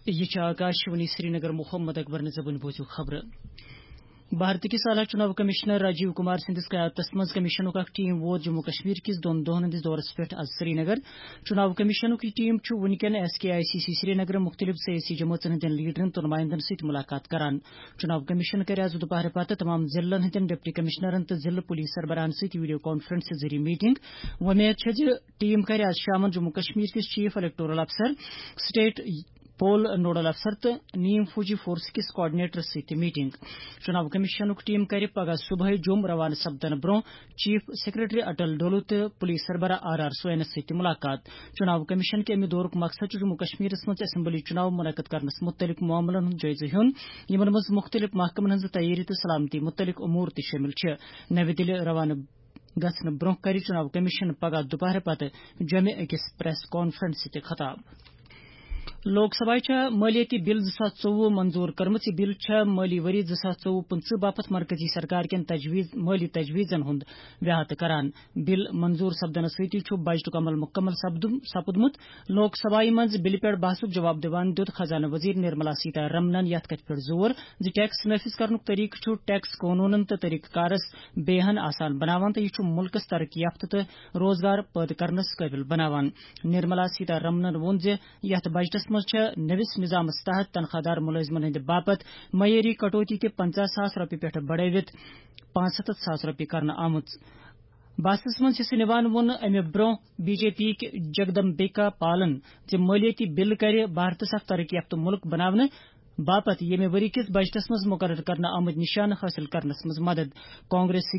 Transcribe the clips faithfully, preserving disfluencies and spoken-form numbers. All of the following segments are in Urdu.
یہ آکاشوانی سری نگر محمد اکبر نظبن بوزو خبر بھارت کس اعلی چناو کمشنر راجیو کمار سندس قیادت مز کمیشنک اخ ٹیم ووت جموں کشمیر کس دون دہن ہندس دورس پہ آز سری نگر چناو کمیشنک یہ ٹیم ونکین ایس کے آئی سی سی سری نگر مختلف سیاسی جماعتن ہندین لیڈرن تو نمائندن ست ملاقات کران چناو کمیشن کر آز دوپہر پتہ تمام ضلع ہندین ڈپٹی کمشنرن تو ضلع پولیس سربراہن ست ویڈیو کانفرنس ذریعہ میٹنگ ومید ہے ٹیم کر آز شام جموں کشمیر کس چیف الیکٹورل افسر سٹیٹ پول نوڈل افسر تو نیم فوجی فورس کس کوآرڈینیٹر ست میٹنگ چناو کمیشنک ٹیم کر پگہ صبح جوم روانہ سپدن برو چیف سیکریٹری اٹل ڈولو تو پولیس سربراہ آر آر سوینس ست ملاقات چناو کمیشن کے امہ دورک مقصد جموں کشمیر مز اسمبلی چناو منعقد کرنس متعلق معاملن ہند جائزہ ہن یمن مز مختلف محکمن ہز تیاری تو سلامتی متعلق امور تہ شامل نوی دہلی روانہ گھن برو کر چناو کمیشن پگہ دوپہر پتہ جمع اکس پریس کانفرنس ست خطاب لوک سبھا مالیاتی بل زاس ژوہ منظور کرمت یہ بل مالی وری زاس ژوہ پنچہ باپت مرکزی سرکار کین تجویز مالی تجویزن ہند وحات کران بل منظور سپدن ستی بجٹک عمل مکمل سپدمت لوک سبھا مز بل پہ بحثک جواب دان دیت خزانہ وزیر نرملا سیتارمن یت کت پہ زور زِ ٹیکس نافذ کرنک طریقہ ٹیکس قانون تو طریقہ کارس بیہن آسان بناوان تو یہ ملکس ترقی یافتہ تو روزگار پید کرنس قابل بناوان نرملا سیتارمن وون زِ یت بجٹس مز نوس نظامس تحت تنخواہ دار ملازمن ہند باپت معیاری کٹوتی تہ پنچہ ساس روپیہ پہ بڑھوت پانچ ستھ ساس روپیہ کرنا آمت بحثس مز حصہ نوان وون امہ برو بی جے پی یک جگدمبیکا پالن زِ مالیاتی بل کر بھارتس اخ ترقی یافتہ ملک بناونہ باپت یمہ وری کس بجٹس مز مقرر کرنا آمد نشانہ حاصل کرنس مز مدد کانگریس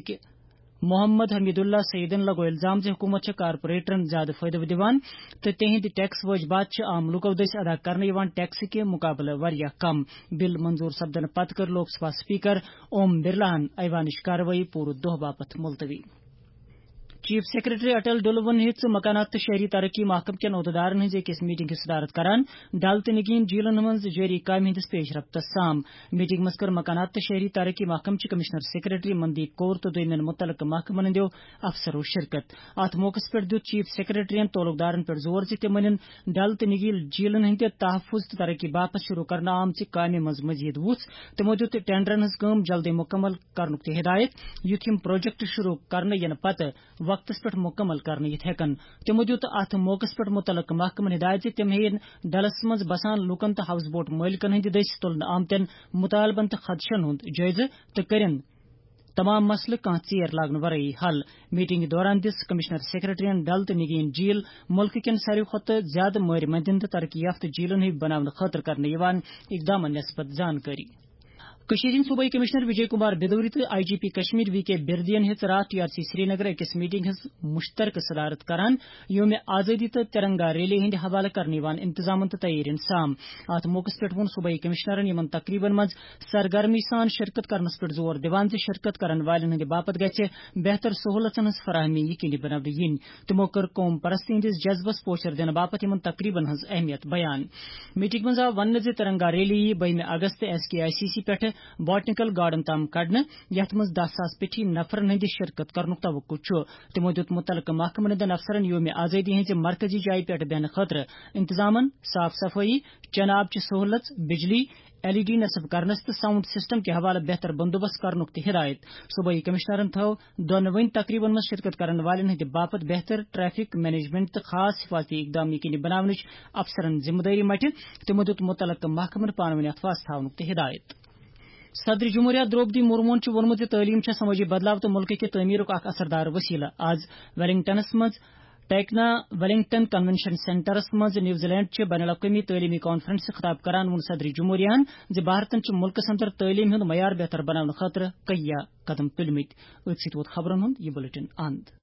محمد حمید اللہ سعیدن لگو الزام زِ حکومت کارپوریٹرن زیادہ فائدہ دِوان تو تہند ٹیکس واجبات عام لوکو دس ادا کرنے ٹیکس کے مقابلہ واریاہ کم بل منظور سپدن پتہ کر لوک سبھا سپیکر اوم برلاہن ایوانش کاروٲیی پورٕ دۄہ باپت ملتوی چیف سیکریٹری اٹل ڈولون ہز مکانات شہری ترقی محکمہ کین عہدیدارن ہز اکس میٹنگ صدارت کران ڈل تو نگین جیلن مز جاری کامہ ہندس پیش رفتس سام میٹنگ مز کر مکانات شہری ترقی محکمہ کمشنر سیکریٹری مندیپ کور تو دویمین متعلقہ محکمن ہندو افسرو شرکت ات موقع پہ دیت چیف سیکریٹری تعلق دارن پہ زور زِ تم ون ڈل تو نگیل جیلن ہند تحفظ تو ترقی باپت شروع کرنا آمچہ کامہ مز مزید وُژھ تمو دیت ٹینڈرن ہز کام جلدی مکمل کرنک تہ ہدایت یُتھ یم پروجیکٹ شروع کرنے ین پتہ وقتس پہ مکمل کرنے یت ہیکن تمو دیت ات موقع پہ متعلق محکمن ہدایت زِ تم ہین ڈلس مز بسان لوکن تو ہاؤس بوٹ مالکن ہند دس تلن آمتین مطالبن تو خدشن ہند جائزہ تو کرن تمام مسئلہ کان ژیر لاگن ورٲیی حل میٹنگ دوران دس کمشنر سیکریٹرین ڈل تو نگین جیل ملک کین ساروی کھۄتہٕ زیادہ مٲرِ مندین تو ترقی یافتہ جیلن ہند بناونہٕ خاطر کرنے یوان اقدامن نسبت زانکاری کشمیر صوبائی کمشنر وجے کمار بدوری تو آئی جی پی کشمیر وی کے بردین ہز رات T R C Srinagar اکس میٹنگ ہز مشترکہ صدارت کران یوم آزادی تو ترنگا ریلی ہند حوالہ کرنے انتظام تو تیاری سام ات موقع پہ وون صوبائی کمشنرن یمن تقریباً مز سرگرمی سان شرکت کرنس پہ زور دان شرکت کرن والن ہند باپت گژھِ بہتر سہولتن ہز فراہمی یقینی بناونہٕ ین تمو کر قوم پرستی ہندس جذبس پوچھر دن باپت یمن تقریباً ہز اہمیت بیان میٹنگ مز آو ون زِ ترنگا ریلی بہہ اگست ایس کے آئی سی سی پہ باٹنیکل گارڈن تام کڑنے یت مز دہ ساس پیٹھی نفرن ہند شرکت کرنک توقع تمو دیت متعلقہ محکمہ ہندین افسرن یوم آزادی ہز مرکزی جائے پہ بیہنہ خاطر انتظامن صاف صفائی چناب چہ سہولت بجلی ایل ای ڈی نصب کرنس تو ساؤنڈ سسٹم کے حوالہ بہتر بندوبست کرنک تہ ہدایت صوبائی کمشنرن تھو دونوین تقریباً مز شرکت کرن والن ہند باپت بہتر ٹریفک مینجمنٹ تو خاص حفاظتی اقدام یقینی بناونچ افسرن ذمہ داری مٹھ تمو دیت متعلقہ محکمن پانونی اتفاق تھونک تہ ہدایت صدر جمہوریہ دروپدی مرمون وونمت تعلیم سماجی بدلاو تو ملک کے تعمیر اخ اثردار وسیلہ آج ویلنگٹنس مز ٹیکنا ویلنگٹن کنونشن سینٹرس مز نیوزی لینڈ بین الاقوامی تعلیمی کانفرنس سے خطاب کران ون صدر جمہوریہ زِ بھارتن ملکس اندر تعلیم ہند معیار بہتر بناونہ خاطر کئی قدم تلمت ات ست ووت خبرن ہند یہ بلٹن اند